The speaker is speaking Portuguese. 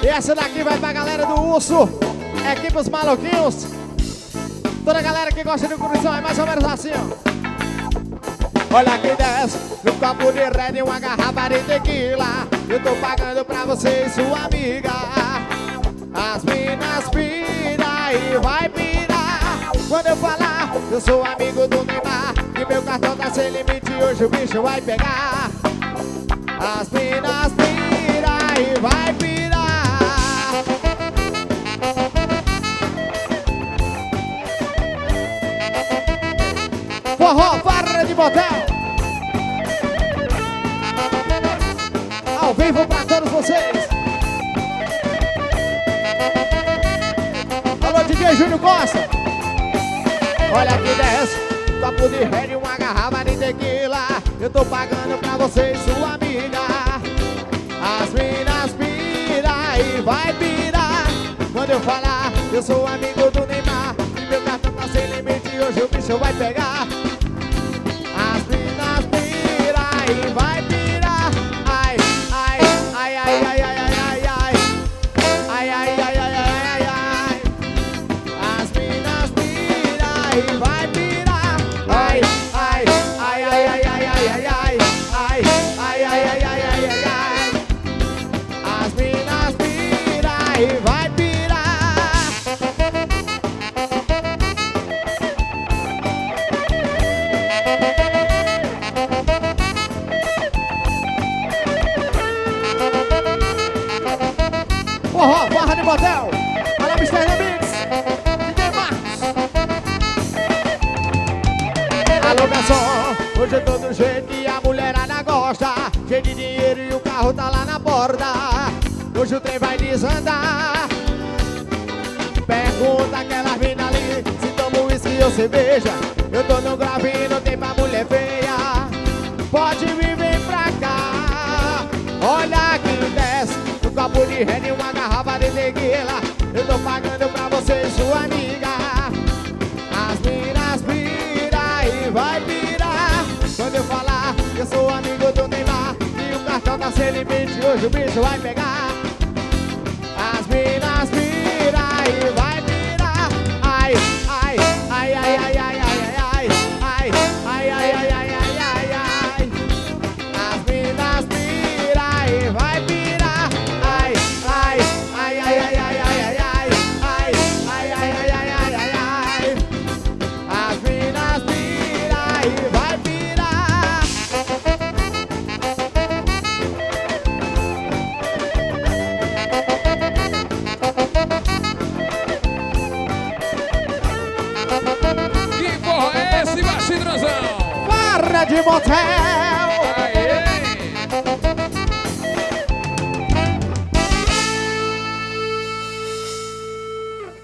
E essa daqui vai pra galera do Urso, equipe Os Maluquinhos. Toda a galera que gosta de curtição é mais ou menos assim, ó. Olha que desce, um copo de red e uma garrafa de tequila. Eu tô pagando pra você e sua amiga. As minas pira e vai pirar. Quando eu falar, eu sou amigo do Neymar, e meu cartão tá sem limite, hoje o bicho vai pegar. As minas pira e vai pirar. Forró, farra de motel. Ao vivo pra todos vocês. Alô, DJ Júnior Costa. Olha que desce, copo de red e uma garrafa de tequila. Eu tô pagando pra você e sua amiga. As minas pira e vai pirar. Quando eu falar, eu sou amigo do Neymar, e meu cartão tá sem limite, hoje o bicho vai pegar. As minas pira e vai pirar. Ai, ai, ai, ai, ai, ai, ai, ai. Ai, ai, ai, ai, ai, ai. As minas pira e vai pirar. Ai, ai, ai, ai, ai, ai, ai, ai, ai. Ai, ai, ai, ai, ai, ai, ai, ai. As minas pira e vai pirar. Forró, barra de motel. Olha, Mr. Remix, DJ Marcos. Alô, garçom, hoje eu tô do jeito que a mulherada gosta. Cheio de dinheiro e o carro tá lá na porta. Hoje o trem vai desandar. Pergunta aquela mina ali se toma uísque ou cerveja. Eu tô no grave, não tem pra mulher feia. Pode vir, vem pra cá. Olha que desce, um copo de red e uma garrafa de tequila. Eu tô pagando pra você e sua amiga. As minas pira e vai pirar. Quando eu falar, eu sou amigo do Neymar, e o cartão tá sem limite, hoje o bicho vai pegar. As minas pira e vai pirar. Ai, ai, ai, ai, ai, ai, ai, ai. Ai, ai, ai, ai, ai, ai, ai, ai. As minas pira e vai pirar. Ai, ai, ai, ai, ai, ai, ai, ai. Ai, ai, ai, ai, ai, ai, ai, ai. As minas pira e vai pirar. Que porra é esse, Baixinho Transão? Barra de motel.